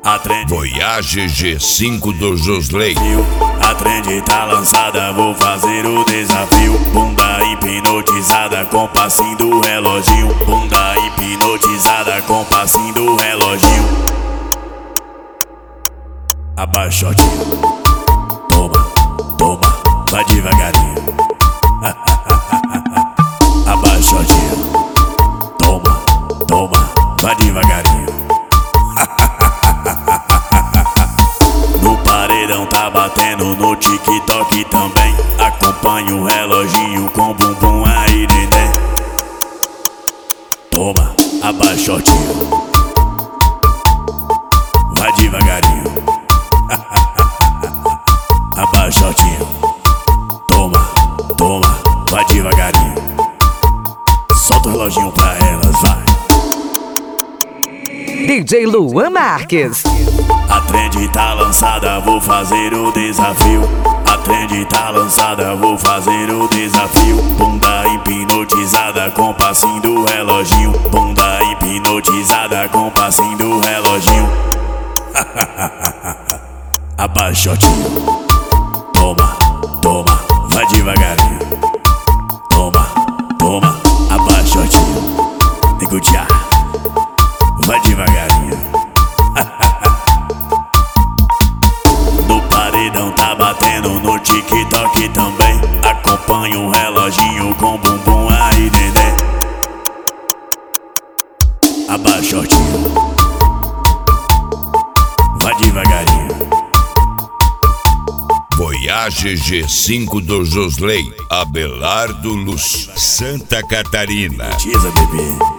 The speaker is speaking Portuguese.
Voyage G5 do Josley. A trend tá lançada, vou fazer o desafio. Bunda hipnotizada com passinho do reloginho. Bunda hipnotizada com passinho do reloginho. Abaixotinho. Toma, toma, vai devagarinho. Abaixotinho. Toma, toma, vai devagarinho. No paredão tá batendo, no TikTok também. Acompanha o reloginho com bumbum aí, neném. Toma, abaixotinho. Vai devagarinho. Abaixotinho. Toma, toma, vai devagarinho. Solta o reloginho pra elas, vai. DJ Luan Marques. A trend tá lançada, vou fazer o desafio. A trend tá lançada, vou fazer o desafio. Bunda hipnotizada com passinho do reloginho. Bunda hipnotizada com passinho do reloginho. Abaixotinho. Toma, toma, vai devagarinho. Toma, toma, abaixotinho. Negutear. Vai devagarinho. No paredão tá batendo, no TikTok também. Acompanha o reloginho com bumbum aí, neném. Abaixotinho. Vai devagarinho. Voyage G5 do Josley, Abelardo Luz, Santa Catarina. Tiza, bebê.